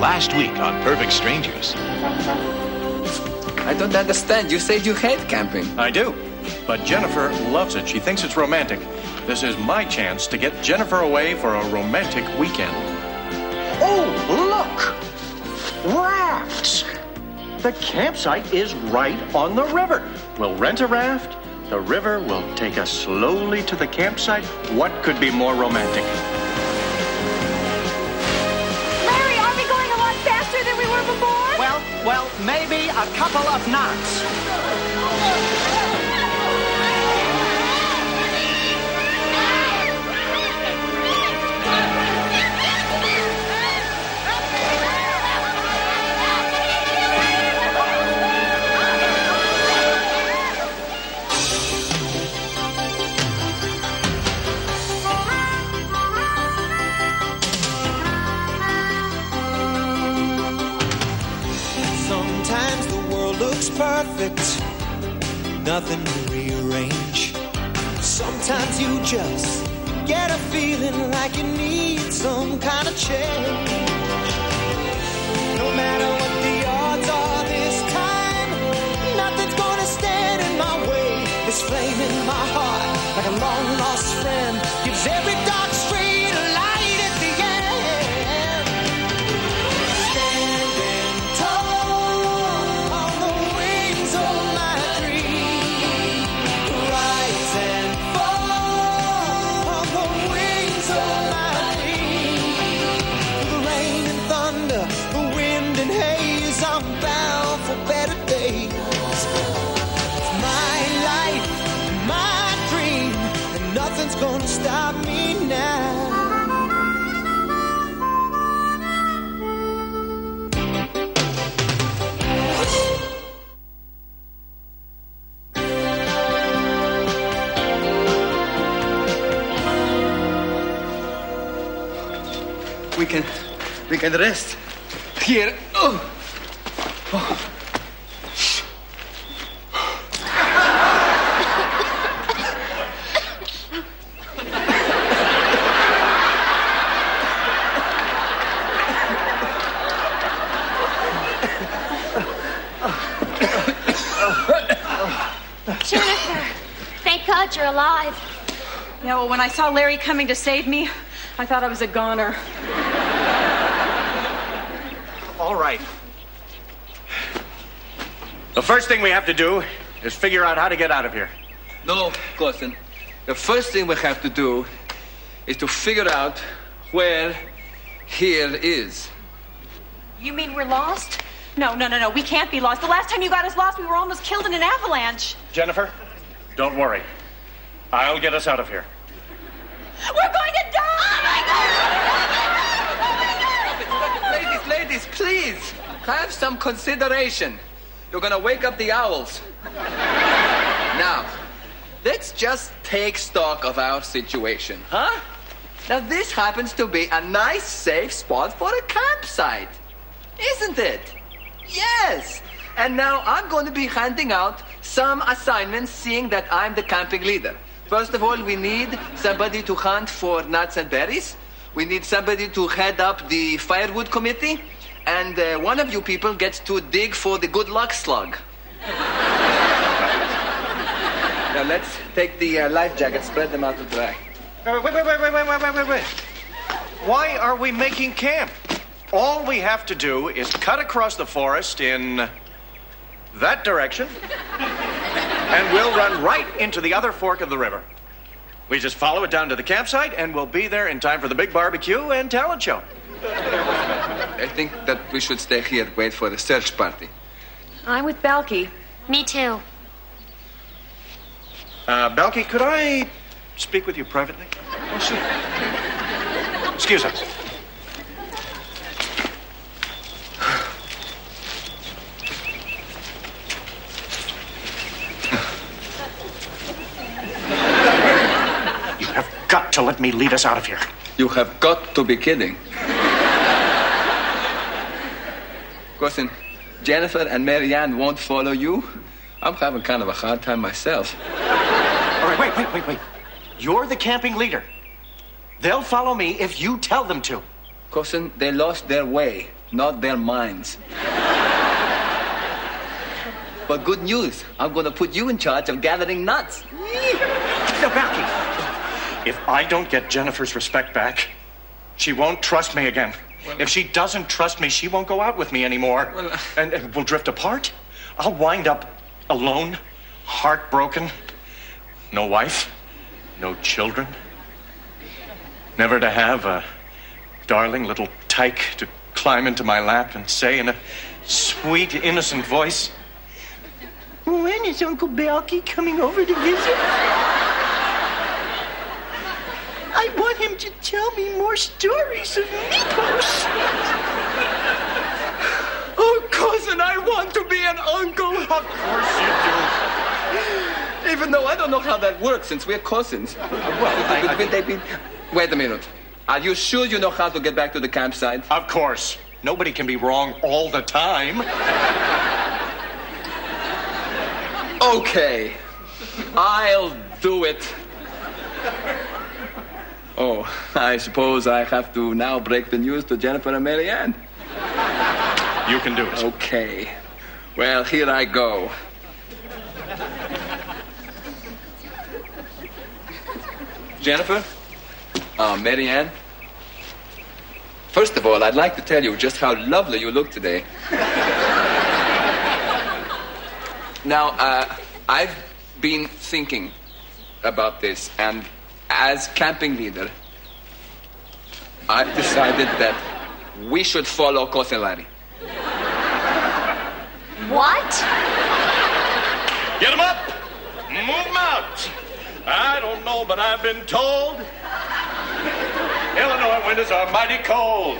last week on Perfect Strangers. I don't understand. You said you hate camping. I do. But Jennifer loves it. She thinks it's romantic. This is my chance to get Jennifer away for a romantic weekend. Oh, look! Rafts! The campsite is right on the river. We'll rent a raft. The river will take us slowly to the campsite. What could be more romantic? Larry, are we going a lot faster than we were before? Well, maybe a couple of knots. Perfect, nothing to rearrange. Sometimes you just get a feeling like you need some kind of change. No matter what the odds are this time, nothing's gonna stand in my way. This flame in my heart, like a long lost friend, gives every dark street a light at the end. Standing tall on the wings of my dream, rise and fall on the wings of my dream. Through the rain and thunder, the wind and haze, I'm bound for better days. It's my life, my dream, and nothing's gonna stop me now. We can rest here. Oh. Jennifer, thank God you're alive. Yeah, well, when I saw Larry coming to save me, I thought I was a goner. All right. The first thing we have to do is figure out how to get out of here. No, Cousin. The first thing we have to do is to figure out where here is. You mean we're lost? No. We can't be lost. The last time you got us lost, we were almost killed in an avalanche. Jennifer, don't worry. I'll get us out of here. We're going to die! Ladies, please, have some consideration. You're gonna wake up the owls. Now, let's just take stock of our situation, huh? Now, this happens to be a nice, safe spot for a campsite, isn't it? Yes. And now I'm going to be handing out some assignments, seeing that I'm the camping leader. First of all, we need somebody to hunt for nuts and berries. We need somebody to head up the firewood committee. And one of you people gets to dig for the good luck slug. Now let's take the life jackets, spread them out to dry. Wait. Why are we making camp? All we have to do is cut across the forest in that direction, and we'll run right into the other fork of the river. We just follow it down to the campsite, and we'll be there in time for the big barbecue and talent show. I think that we should stay here, wait for the search party. I'm with Balky. Me too. Balky, could I speak with you privately? Oh, sure. Excuse us. You have got to let me lead us out of here. You have got to be kidding. Cousin, Jennifer and Marianne won't follow you. I'm having kind of a hard time myself. All right, wait. You're the camping leader. They'll follow me if you tell them to. Cousin, they lost their way. not their minds. But good news, I'm going to put you in charge of gathering nuts. Balky, if I don't get Jennifer's respect back, she won't trust me again. If she doesn't trust me, she won't go out with me anymore. And we'll drift apart. I'll wind up alone, heartbroken. No wife, no children. Never to have a darling little tyke to climb into my lap and say in a sweet, innocent voice, "When is Uncle Balky coming over to visit? I want him to tell me more stories of Nikos." Oh, cousin, I want to be an uncle. Of course you do. Even though I don't know how that works since we're cousins. Wait a minute. Are you sure you know how to get back to the campsite? Of course. Nobody can be wrong all the time. Okay. I'll do it. Oh, I suppose I have to now break the news to Jennifer and Marianne. You can do it. Okay. Well, here I go. Jennifer? Marianne? First of all, I'd like to tell you just how lovely you look today. Now, I've been thinking about this, and as camping leader, I've decided that we should follow Cousin Larry. What? Get them up! Move them out! I don't know, but I've been told Illinois winters are mighty cold.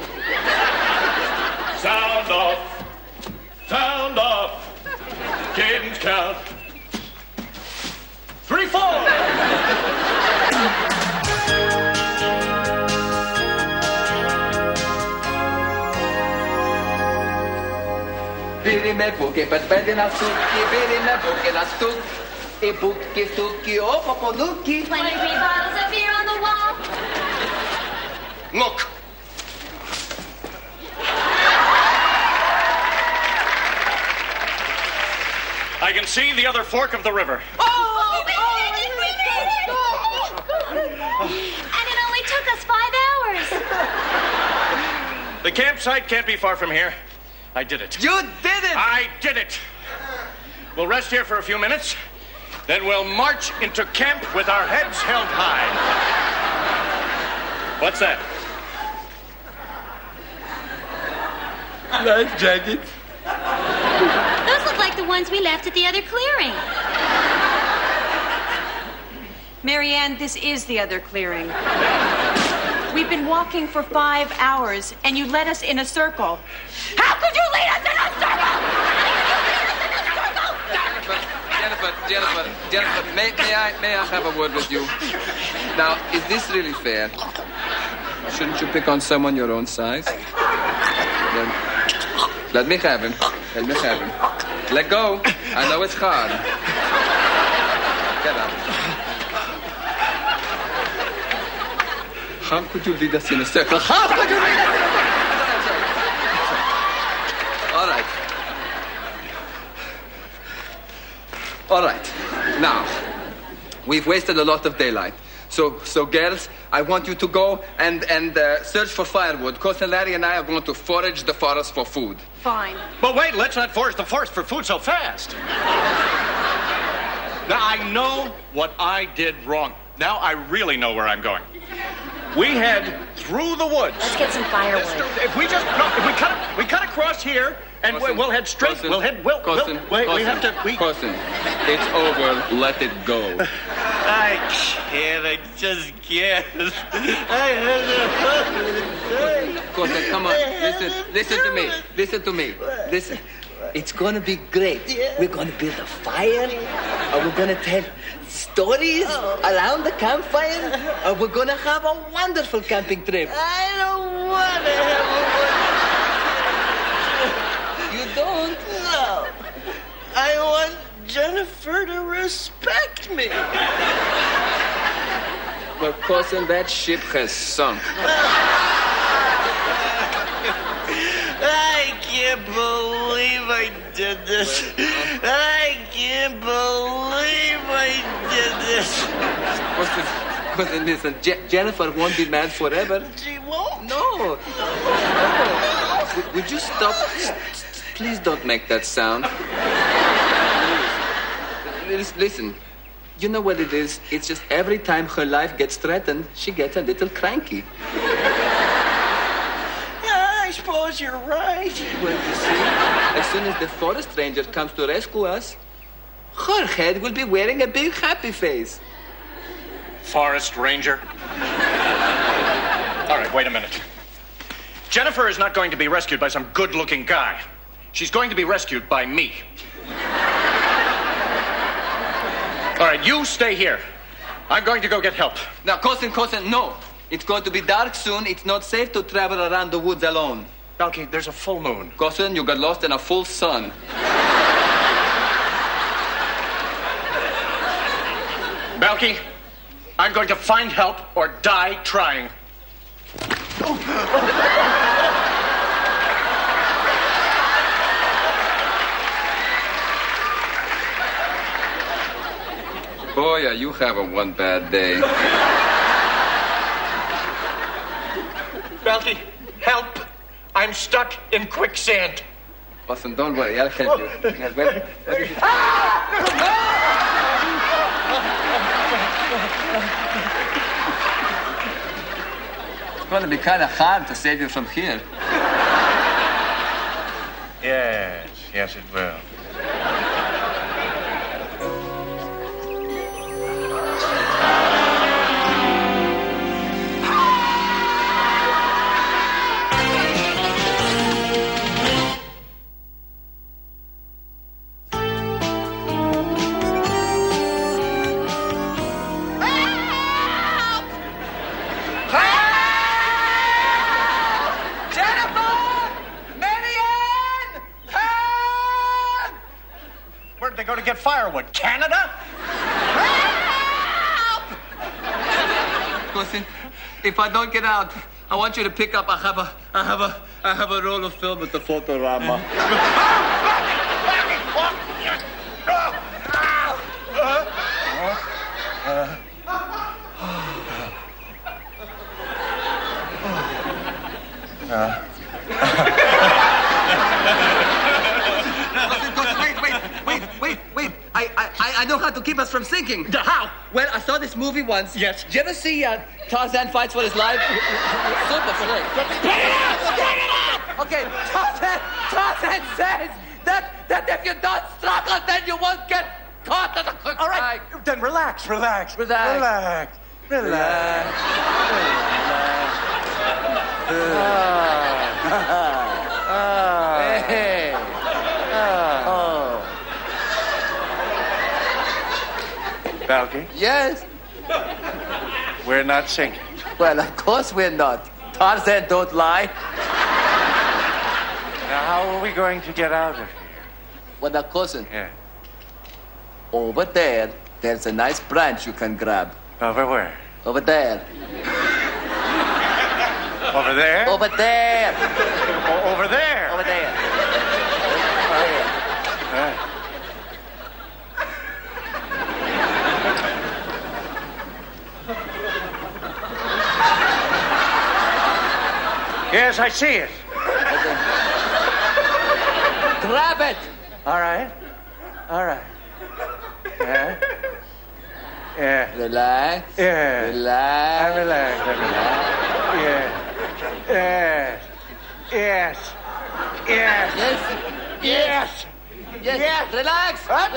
Sound off. Sound off. Cadence count. 3, 4. Biri me buke, but bedi na suki, biri me buke na stuk. E buke suki, o poponuki. 23 bottles of beer on the wall. Look. I can see the other fork of the river. Oh, we made it! We made it! And it only took us 5 hours. The campsite can't be far from here. I did it. You did it! I did it. We'll rest here for a few minutes. Then we'll march into camp with our heads held high. What's that? Life jacket. Those look like the ones we left at the other clearing. Marianne, this is the other clearing. We've been walking for 5 hours, and you led us in a circle. How could you lead us in a circle? Jennifer, may I have a word with you? Now, is this really fair? Shouldn't you pick on someone your own size? Then, let me have him. Let go. I know it's hard. Get up. How could you lead us in a circle? How could you lead us in a circle? All right. Now, we've wasted a lot of daylight. So girls, I want you to go and search for firewood. Cousin Larry and I are going to forage the forest for food. Fine. But wait, let's not forage the forest for food so fast. Now, I know what I did wrong. Now I really know where I'm going. We head through the woods. Let's get some firewood. If we cut across here, and Cousin, we'll head straight. Cousin, we have to. Cousin, it's over. Let it go. I can't. I just can't. Cousin, come on. Listen to me. Listen. It's gonna be great. We're gonna build a fire. We're gonna tell stories around the campfire. We're gonna have a wonderful camping trip. I don't want to have a You don't? No. I want Jennifer to respect me. But cousin, that ship has sunk. I can't believe I did this. I can't believe I did this. Listen, Jennifer won't be mad forever. She won't. No. Would you stop? Please don't make that sound. Listen, you know what it is? It's just every time her life gets threatened, she gets a little cranky. Yeah, I suppose you're right. Well, you see, as soon as the forest ranger comes to rescue us, her head will be wearing a big happy face. Forest Ranger. All right, wait a minute. Jennifer is not going to be rescued by some good-looking guy. She's going to be rescued by me. All right, you stay here. I'm going to go get help. Now, cousin, no. It's going to be dark soon. It's not safe to travel around the woods alone. Balky, there's a full moon. Cousin, you got lost in a full sun. Balky, I'm going to find help or die trying. Boy, are you having one bad day. Balky, help! I'm stuck in quicksand. Cousin, don't worry. I'll help you. It's going to be kind of hard to save you from here. Yes, it will. Where'd they go to get firewood? Canada? Cousin, if I don't get out, I want you to pick up. I have a roll of film at the Photorama. Wait. I know how to keep us from sinking. How? Well, I saw this movie once. Yes. Did you ever see Tarzan Fights for His Life? Super slick. Okay, Tarzan says that if you don't struggle, then you won't get caught in the quicksand. All right, then relax. Hey. Balky, Yes. we're not sinking. Well, of course we're not. Tarzan don't lie. Now, how are we going to get out of here? Well, now, cousin, Yeah. over there's a nice branch you can grab. Over where? Over there. Over there? Over there. Over there? Over there. Yes, I see it. Grab it. All right. Yeah. Relax. Yeah. Relax. I'm relaxed. Yeah. Yes. Yes. Relax.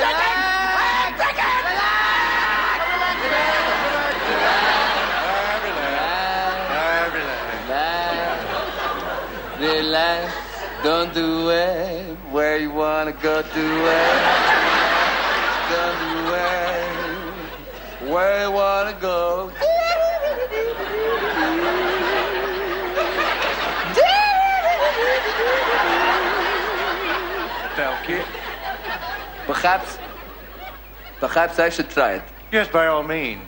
Relax. Don't do it where you wanna go. Do it. Don't do it where you wanna go. Balky? Perhaps I should try it. Yes, by all means.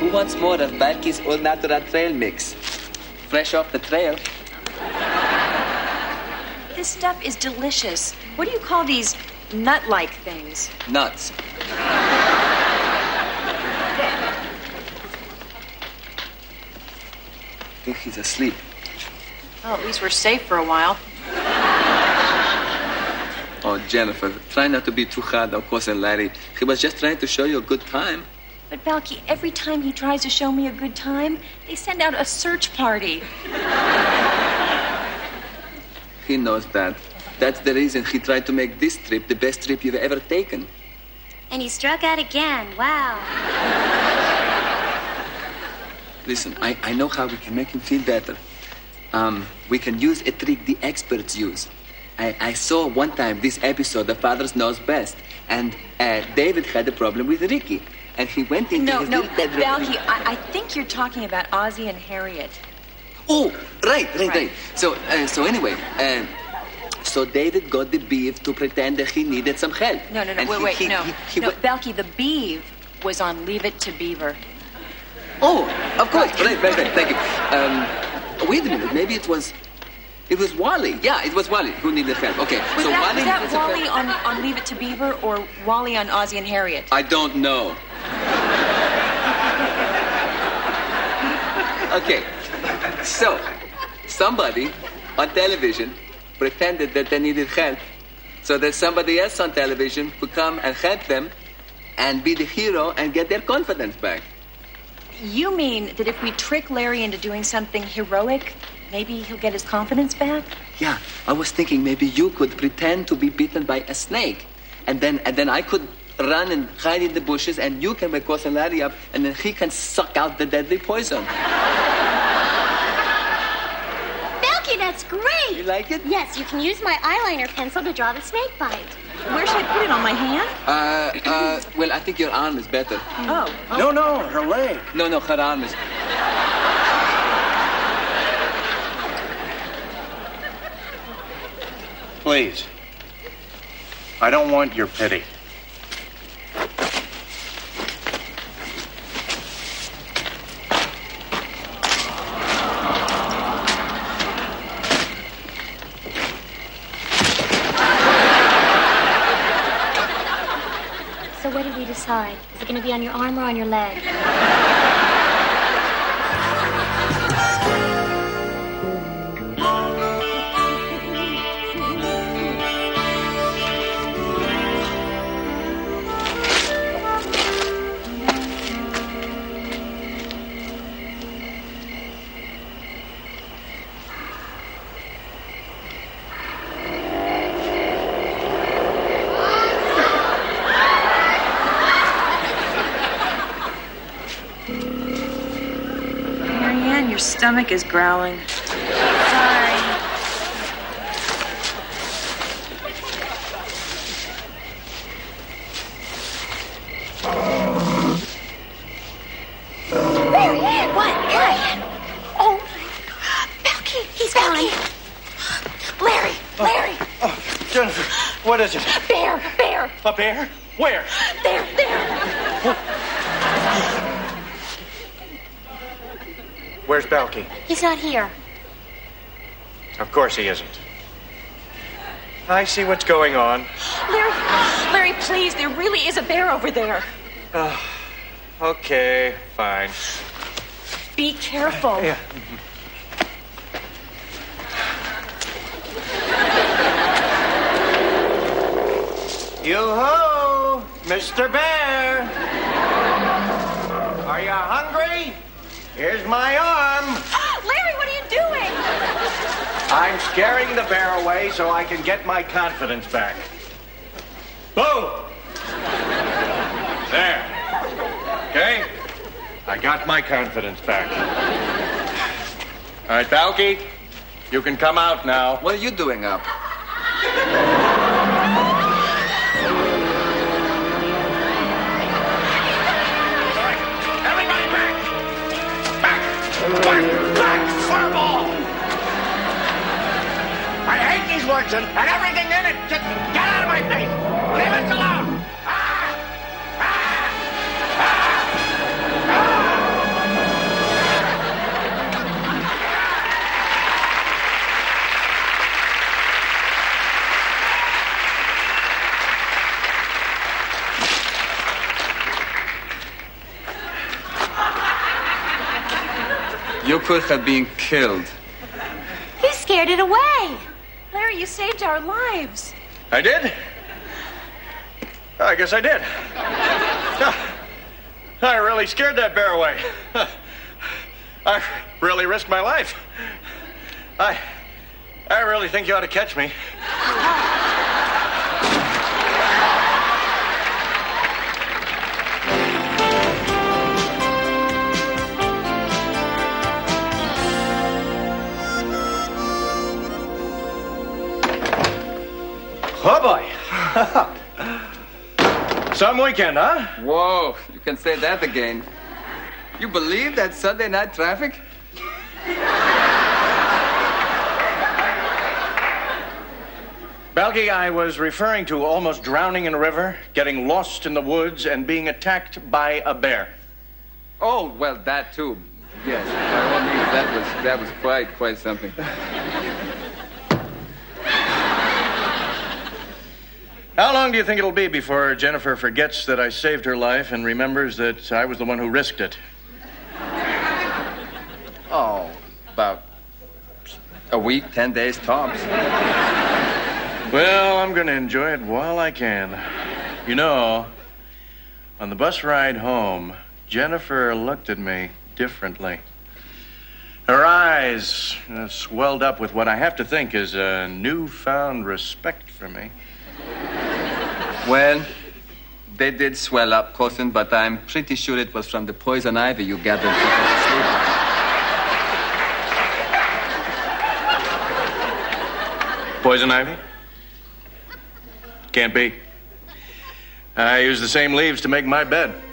wants more of Balki's All Natural Trail Mix? Fresh off the trail. This stuff is delicious. What do you call these nut-like things? Nuts. I think he's asleep. Well, at least we're safe for a while. Oh, Jennifer, try not to be too hard on Cousin Larry. He was just trying to show you a good time. But Balky, every time he tries to show me a good time, they send out a search party. He knows that. That's the reason he tried to make this trip the best trip you've ever taken. And he struck out again. Wow. Listen, I know how we can make him feel better. We can use a trick the experts use. I saw one time this episode of Fathers Knows Best, and David had a problem with Ricky, and he went into his little bedroom. Balky, I think you're talking about Ozzie and Harriet. Oh, right. So anyway, so David got the beef to pretend that he needed some help. No, Balky, the beef was on Leave It to Beaver. Oh, of course. Right. Thank you. Wait a minute. Maybe it was Wally. Yeah, it was Wally who needed help. Okay. Was that Wally on Leave It to Beaver or Wally on Ozzie and Harriet? I don't know. Okay. So, somebody on television pretended that they needed help so that somebody else on television could come and help them and be the hero and get their confidence back. You mean that if we trick Larry into doing something heroic, maybe he'll get his confidence back? Yeah, I was thinking maybe you could pretend to be bitten by a snake, and then I could run and hide in the bushes, and you can wake Cousin Larry up, and then he can suck out the deadly poison. Balky, that's great. You like it? Yes, you can use my eyeliner pencil to draw the snake bite. Where should I put it, on my hand? Well, I think your arm is better. Oh. No, her leg. No, her arm is... Please. I don't want your pity. So what did we decide? Is it going to be on your arm or on your leg? Marianne, your stomach is growling. Sorry. What? Harriet? Oh, Balky, he's gone. Larry. Oh, Jennifer, what is it? Bear. A bear? Where? There. Where's Balky? He's not here. Of course he isn't. I see what's going on. Larry, please, there really is a bear over there. Okay, fine. Be careful. Yeah. Yo-ho, Mr. Bear. Are you hungry? Here's my arm. Larry, what are you doing? I'm scaring the bear away so I can get my confidence back. Boom! There. Okay? I got my confidence back. All right, Balky, you can come out now. What are you doing up? Everybody back! Back! Furball! I hate these words and everything in it. Just get out of my face! Leave us alone! You could have been killed. He scared it away. Larry, you saved our lives. I did? I guess I did. I really scared that bear away. I really risked my life. I really think you ought to catch me. Oh, boy. Some weekend, huh? Whoa, you can say that again. You believe that Sunday night traffic? Balky, I was referring to almost drowning in a river, getting lost in the woods, and being attacked by a bear. Oh, well, that too. Yes, by all means, that was quite something. How long do you think it'll be before Jennifer forgets that I saved her life and remembers that I was the one who risked it? Oh, about a week, 10 days tops. Well, I'm going to enjoy it while I can. You know, on the bus ride home, Jennifer looked at me differently. Her eyes swelled up with what I have to think is a newfound respect for me. Well, they did swell up, cousin, but I'm pretty sure it was from the poison ivy you gathered before sleep. Poison ivy? Can't be. I use the same leaves to make my bed.